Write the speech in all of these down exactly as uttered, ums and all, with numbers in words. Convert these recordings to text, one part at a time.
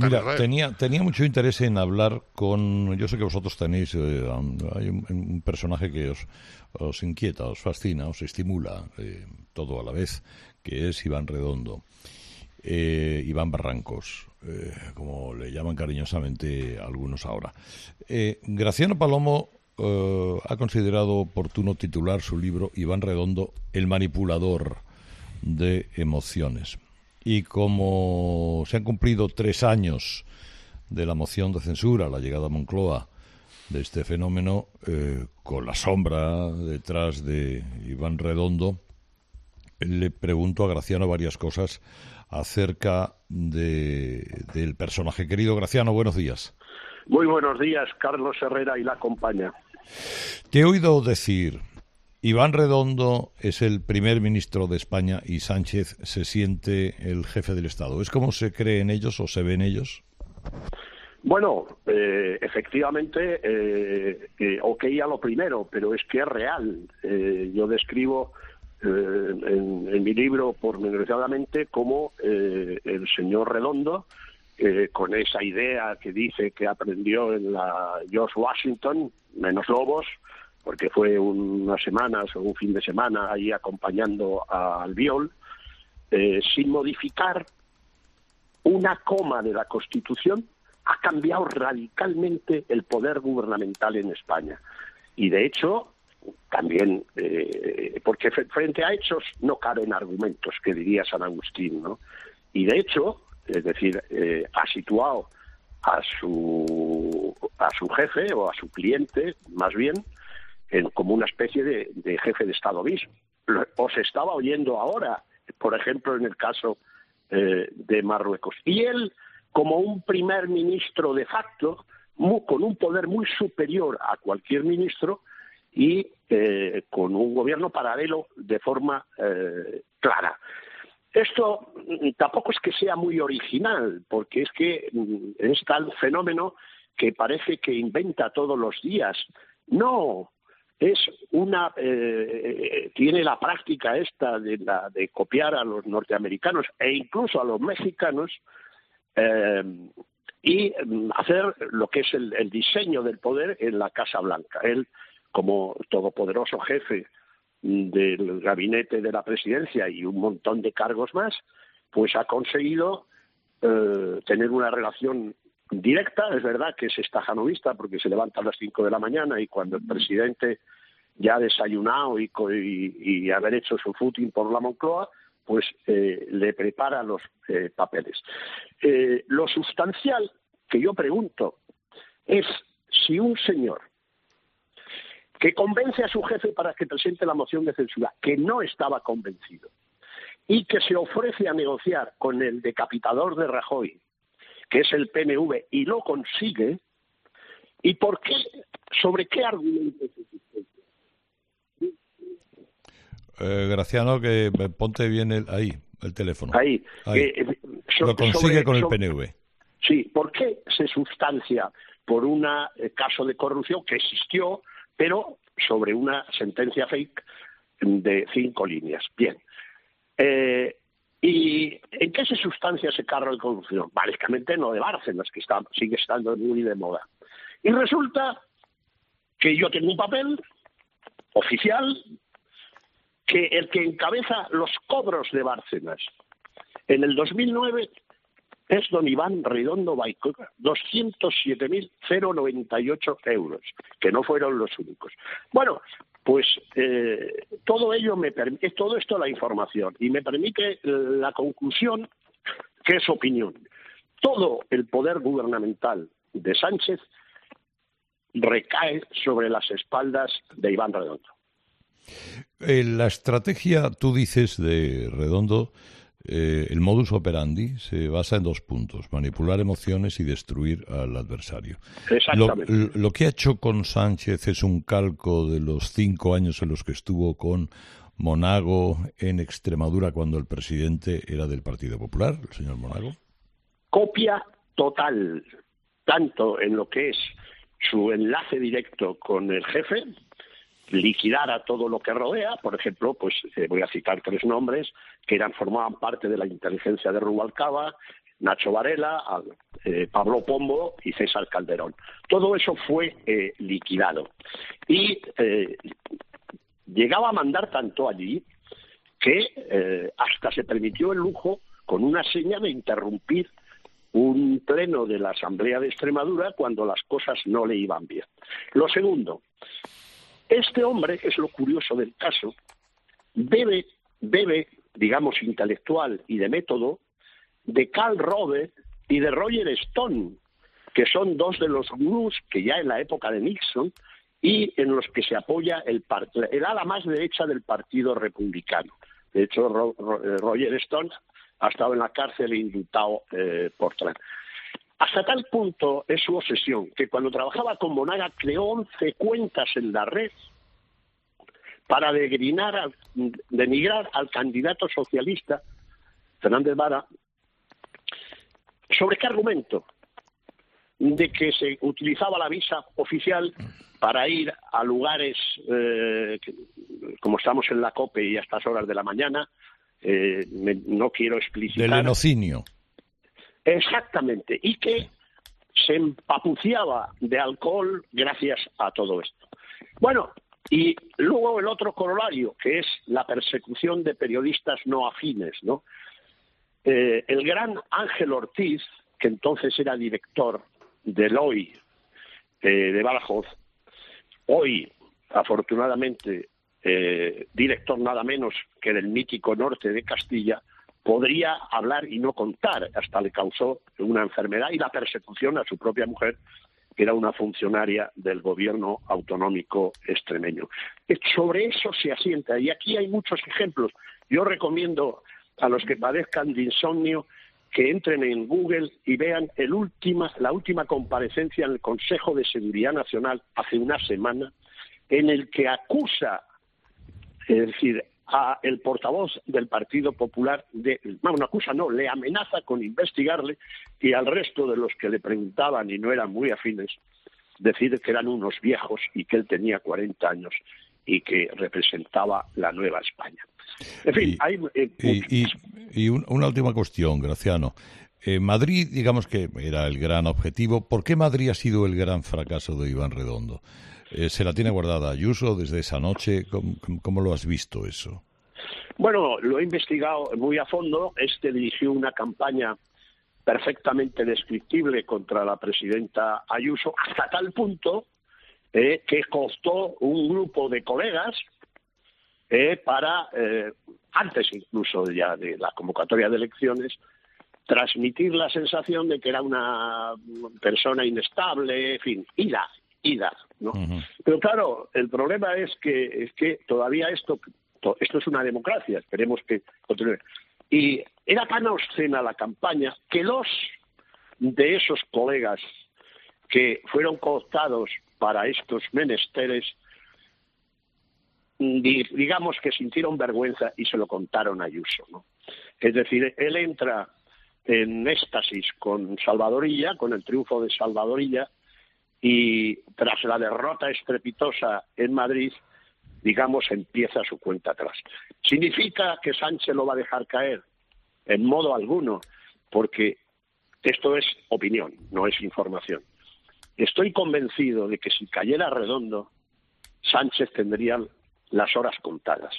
Mira, Israel. tenía, tenía mucho interés en hablar con... Yo sé que vosotros tenéis... Eh, hay un, un personaje que os, os inquieta, os fascina, os estimula, eh, todo a la vez, que es Iván Redondo. Eh, Iván Barrancos, eh, como le llaman cariñosamente algunos ahora. Eh, Graciano Palomo eh, ha considerado oportuno titular su libro Iván Redondo, el manipulador de emociones. Y como se han cumplido tres años de la moción de censura, la llegada a Moncloa de este fenómeno, eh, con la sombra detrás de Iván Redondo, le pregunto a Graciano varias cosas acerca de, del personaje. Querido Graciano, buenos días. Muy buenos días, Carlos Herrera y la compañía. Te he oído decir, Iván Redondo es el primer ministro de España y Sánchez se siente el jefe del Estado. ¿Es como se cree en ellos o se ve en ellos? Bueno, eh, efectivamente, eh, eh, ok a lo primero, pero es que es real. Eh, yo describo eh, en, en mi libro pormenorizadamente cómo eh, el señor Redondo, eh, con esa idea que dice que aprendió en la George Washington, menos lobos, porque fue unas semanas o un fin de semana ahí acompañando a Albiol, eh, sin modificar una coma de la Constitución, ha cambiado radicalmente el poder gubernamental en España. Y de hecho, también, eh, porque frente a hechos no caben argumentos, que diría San Agustín, ¿no? Y de hecho, es decir, eh, ha situado a su, a su jefe o a su cliente, más bien, en, como una especie de, de jefe de Estado mismo. Os estaba oyendo ahora, por ejemplo, en el caso eh, de Marruecos. Y él, como un primer ministro de facto, muy, con un poder muy superior a cualquier ministro y eh, con un gobierno paralelo de forma eh, clara. Esto tampoco es que sea muy original, porque es que es tal fenómeno que parece que inventa todos los días. No, es una eh, tiene la práctica esta de, la, de copiar a los norteamericanos e incluso a los mexicanos, Eh, y hacer lo que es el, el diseño del poder en la Casa Blanca. Él, como todopoderoso jefe del gabinete de la presidencia y un montón de cargos más, pues ha conseguido eh, tener una relación directa. Es verdad que es estajanovista porque se levanta a las cinco de la mañana y cuando el presidente ya ha desayunado y, y, y haber hecho su footing por la Moncloa, pues eh, le prepara los eh, papeles. Eh, lo sustancial que yo pregunto es si un señor que convence a su jefe para que presente la moción de censura, que no estaba convencido, y que se ofrece a negociar con el decapitador de Rajoy, que es el P N V, y lo consigue, ¿y por qué? ¿Sobre qué argumentos? Eh, Graciano, que ponte bien el, ahí, el teléfono. Ahí. ahí. Eh, so, Lo consigue sobre, con el sobre, P N V. Sí, ¿por qué se sustancia por un eh, caso de corrupción que existió, pero sobre una sentencia fake de cinco líneas? Bien. Eh, ¿Y en qué se sustancia ese cargo de corrupción? Básicamente no de Bárcenas, que está, sigue estando muy de moda. Y resulta que yo tengo un papel oficial que el que encabeza los cobros de Bárcenas en el dos mil nueve es don Iván Redondo Baicoa, doscientos siete mil noventa y ocho euros, que no fueron los únicos. Bueno, pues eh, todo ello me permite, todo esto la información, y me permite la conclusión, que es opinión. Todo el poder gubernamental de Sánchez recae sobre las espaldas de Iván Redondo. Eh, la estrategia, tú dices, de Redondo, eh, el modus operandi se basa en dos puntos: manipular emociones y destruir al adversario. Exactamente. Lo, lo que ha hecho con Sánchez es un calco de los cinco años en los que estuvo con Monago en Extremadura cuando el presidente era del Partido Popular, el señor Monago. Copia total, tanto en lo que es su enlace directo con el jefe, liquidar a todo lo que rodea. Por ejemplo, pues eh, voy a citar tres nombres que eran formaban parte de la inteligencia de Rubalcaba, Nacho Varela, a, eh, Pablo Pombo y César Calderón. Todo eso fue eh, liquidado. Y eh, llegaba a mandar tanto allí que eh, hasta se permitió el lujo, con una seña, de interrumpir un pleno de la Asamblea de Extremadura cuando las cosas no le iban bien. Lo segundo, este hombre, que es lo curioso del caso, bebe, bebe, digamos, intelectual y de método, de Karl Rove y de Roger Stone, que son dos de los gurús que ya en la época de Nixon y en los que se apoya el, el ala más derecha del Partido Republicano. De hecho, Ro, Ro, Roger Stone ha estado en la cárcel e indultado eh, por Trump. Hasta tal punto es su obsesión que cuando trabajaba con Monaga creó once cuentas en la red para denigrar al, denigrar al candidato socialista Fernández Vara. ¿Sobre qué argumento? De que se utilizaba la visa oficial para ir a lugares, eh, que, como estamos en la COPE y a estas horas de la mañana, eh, me, no quiero explicitar. Del lenocinio. Exactamente, y que se empapuciaba de alcohol gracias a todo esto. Bueno, y luego el otro corolario, que es la persecución de periodistas no afines, ¿no? Eh, el gran Ángel Ortiz, que entonces era director del Hoy eh, de Badajoz, hoy, afortunadamente, eh, director nada menos que del mítico Norte de Castilla, podría hablar y no contar. Hasta le causó una enfermedad y la persecución a su propia mujer, que era una funcionaria del gobierno autonómico extremeño. Sobre eso se asienta, y aquí hay muchos ejemplos. Yo recomiendo a los que padezcan de insomnio que entren en Google y vean el última, la última comparecencia en el Consejo de Seguridad Nacional hace una semana, en el que acusa, es decir, a el portavoz del Partido Popular, de, bueno, no acusa, no, le amenaza con investigarle, y al resto de los que le preguntaban y no eran muy afines, decir que eran unos viejos y que él tenía cuarenta años y que representaba la Nueva España. En fin, y, hay... Eh, y, y, y un, una última cuestión, Graciano. Eh, Madrid, digamos que era el gran objetivo. ¿Por qué Madrid ha sido el gran fracaso de Iván Redondo? Eh, ¿Se la tiene guardada Ayuso desde esa noche? ¿Cómo, cómo lo has visto eso? Bueno, lo he investigado muy a fondo. Este dirigió una campaña perfectamente descriptible contra la presidenta Ayuso, hasta tal punto eh, que costó un grupo de colegas eh, para, eh, antes incluso ya de la convocatoria de elecciones, transmitir la sensación de que era una persona inestable, en fin, ida, ida, ¿no? Uh-huh. Pero claro, el problema es que es que todavía esto esto es una democracia, esperemos que continúe. Y era tan obscena la campaña que dos de esos colegas que fueron cooptados para estos menesteres, digamos que sintieron vergüenza y se lo contaron a Ayuso, ¿no? Es decir, él entra en éxtasis con Salvadorilla, con el triunfo de Salvadorilla, y tras la derrota estrepitosa en Madrid, digamos, empieza su cuenta atrás. ¿Significa que Sánchez lo va a dejar caer? En modo alguno, porque esto es opinión, no es información. Estoy convencido de que si cayera Redondo, Sánchez tendría las horas contadas.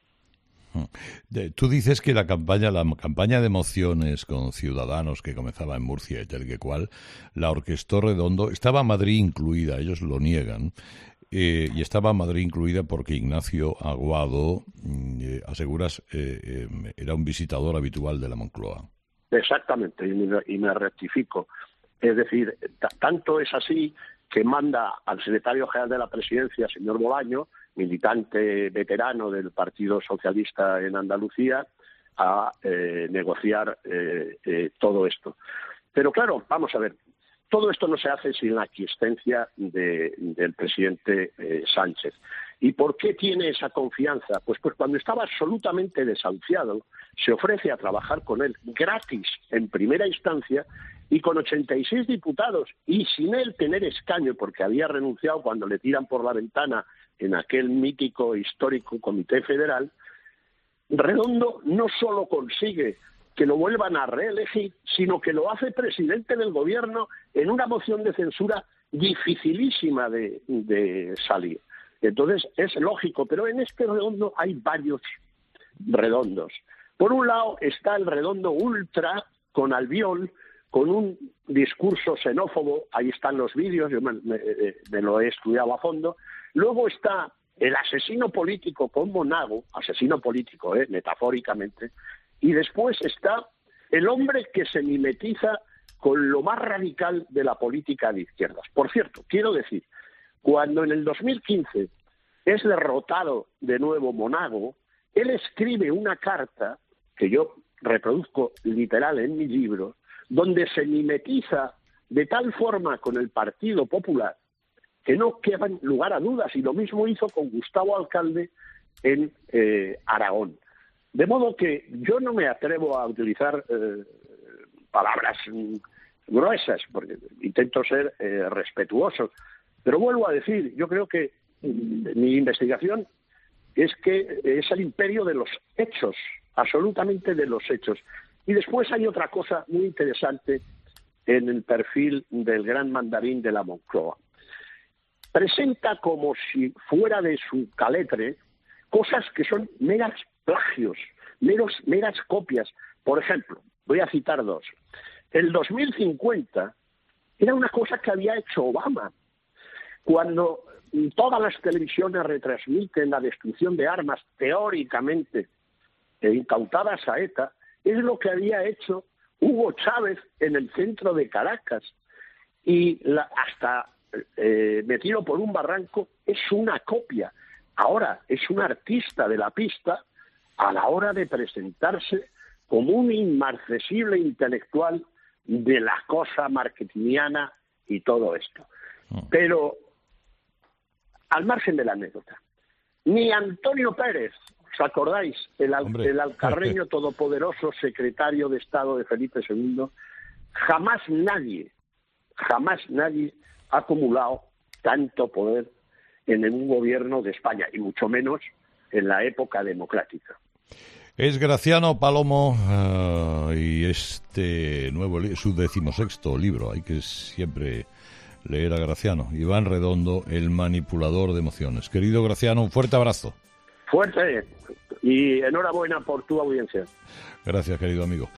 Tú dices que la campaña, la campaña de mociones con Ciudadanos que comenzaba en Murcia y tal que cual, la orquestó Redondo, estaba Madrid incluida, ellos lo niegan, eh, y estaba Madrid incluida porque Ignacio Aguado, eh, aseguras, eh, eh, era un visitador habitual de la Moncloa. Exactamente, y me, y me rectifico. Es decir, t- tanto es así que manda al secretario general de la Presidencia, señor Bolaño, militante veterano del Partido Socialista en Andalucía, a eh, negociar eh, eh, todo esto. Pero claro, vamos a ver, todo esto no se hace sin la aquiescencia de, del presidente eh, Sánchez. ¿Y por qué tiene esa confianza? Pues, pues cuando estaba absolutamente desahuciado, se ofrece a trabajar con él gratis en primera instancia y con ochenta y seis diputados y sin él tener escaño porque había renunciado cuando le tiran por la ventana en aquel mítico histórico Comité Federal. Redondo no solo consigue que lo vuelvan a reelegir, sino que lo hace presidente del gobierno en una moción de censura dificilísima de, de salir. Entonces, es lógico, pero en este redondo hay varios redondos. Por un lado está el redondo ultra con Albiol, con un discurso xenófobo, ahí están los vídeos, yo me, me, me lo he estudiado a fondo. Luego está el asesino político con Monago, asesino político, eh, metafóricamente, y después está el hombre que se mimetiza con lo más radical de la política de izquierdas. Por cierto, quiero decir, cuando en el dos mil quince es derrotado de nuevo Monago, él escribe una carta, que yo reproduzco literal en mi libro, donde se mimetiza de tal forma con el Partido Popular que no queda lugar a dudas, y lo mismo hizo con Gustavo Alcalde en eh, Aragón. De modo que yo no me atrevo a utilizar eh, palabras mm, gruesas, porque intento ser eh, respetuoso, pero vuelvo a decir, yo creo que mm, mi investigación es que es el imperio de los hechos, absolutamente de los hechos. Y después hay otra cosa muy interesante en el perfil del gran mandarín de la Moncloa. Presenta como si fuera de su caletre cosas que son meras plagios, meros, meras copias. Por ejemplo, voy a citar dos. El dos mil cincuenta era una cosa que había hecho Obama. Cuando todas las televisiones retransmiten la destrucción de armas teóricamente incautadas a ETA, es lo que había hecho Hugo Chávez en el centro de Caracas. Y la, hasta eh, metido por un barranco, es una copia. Ahora es un artista de la pista a la hora de presentarse como un inmarcesible intelectual de la cosa marketingiana y todo esto. Pero, al margen de la anécdota, ni Antonio Pérez, ¿os acordáis? El, al, el alcarreño todopoderoso secretario de Estado de Felipe segundo, jamás nadie, jamás nadie ha acumulado tanto poder en un gobierno de España, y mucho menos en la época democrática. Es Graciano Palomo uh, y este nuevo li- su decimosexto libro, hay que siempre leer a Graciano. Iván Redondo, el manipulador de emociones. Querido Graciano, un fuerte abrazo. Fuerte y enhorabuena por tu audiencia. Gracias, querido amigo.